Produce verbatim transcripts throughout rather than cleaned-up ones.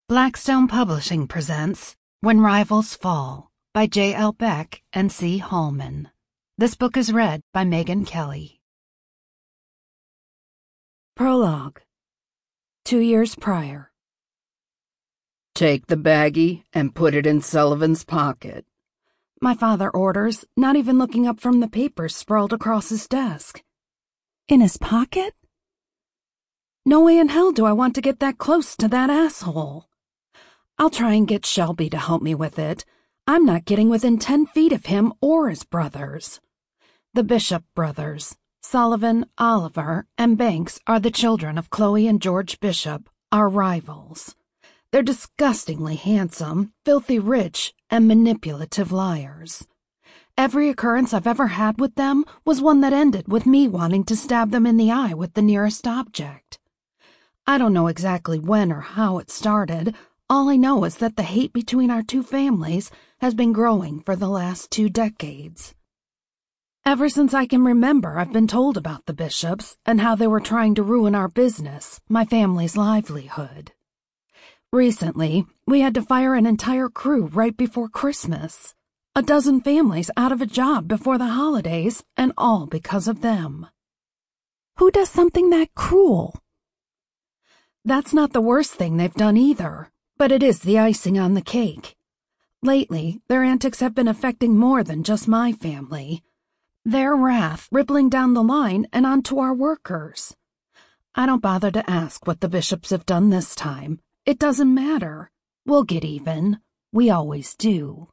Blackstone Publishing presents When Rivals Fall by J L Beck and C. Hallman. This book is read by Megan Kelly. Prologue. Two years prior. Take the baggie and put it in Sullivan's pocket. My father orders, not even looking up from the papers sprawled across his desk. In his pocket? No way in hell do I want to get that close to that asshole. I'll try and get Shelby to help me with it. I'm not getting within ten feet of him or his brothers. The Bishop brothers, Sullivan, Oliver, and Banks, are the children of Chloe and George Bishop, our rivals. They're disgustingly handsome, filthy rich, and manipulative liars. Every occurrence I've ever had with them was one that ended with me wanting to stab them in the eye with the nearest object. I don't know exactly when or how it started. All I know is that the hate between our two families has been growing for the last two decades. Ever since I can remember, I've been told about the Bishops and how they were trying to ruin our business, my family's livelihood. Recently, we had to fire an entire crew right before Christmas. A dozen families out of a job before the holidays, and all because of them. Who does something that cruel? That's not the worst thing they've done either. But it is the icing on the cake. Lately, their antics have been affecting more than just my family. Their wrath rippling down the line and onto our workers. I don't bother to ask what the Bishops have done this time. It doesn't matter. We'll get even. We always do.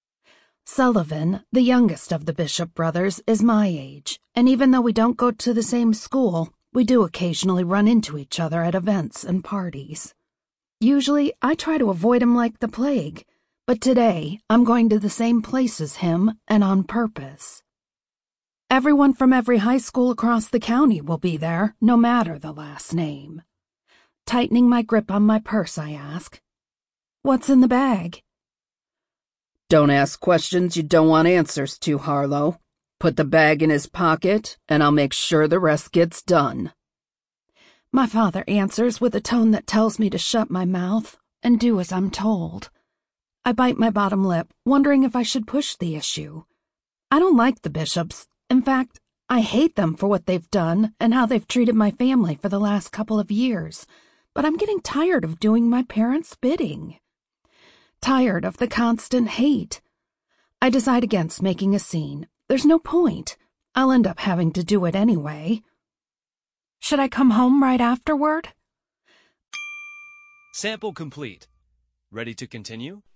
Sullivan, the youngest of the Bishop brothers, is my age, and even though we don't go to the same school, we do occasionally run into each other at events and parties. Usually, I try to avoid him like the plague, but today I'm going to the same place as him, and on purpose. Everyone from every high school across the county will be there, no matter the last name. Tightening my grip on my purse, I ask, "What's in the bag?" Don't ask questions you don't want answers to, Harlow. Put the bag in his pocket, and I'll make sure the rest gets done. My father answers with a tone that tells me to shut my mouth and do as I'm told. I bite my bottom lip, wondering if I should push the issue. I don't like the Bishops. In fact, I hate them for what they've done and how they've treated my family for the last couple of years, but I'm getting tired of doing my parents' bidding. Tired of the constant hate. I decide against making a scene. There's no point. I'll end up having to do it anyway. Should I come home right afterward? Sample complete. Ready to continue?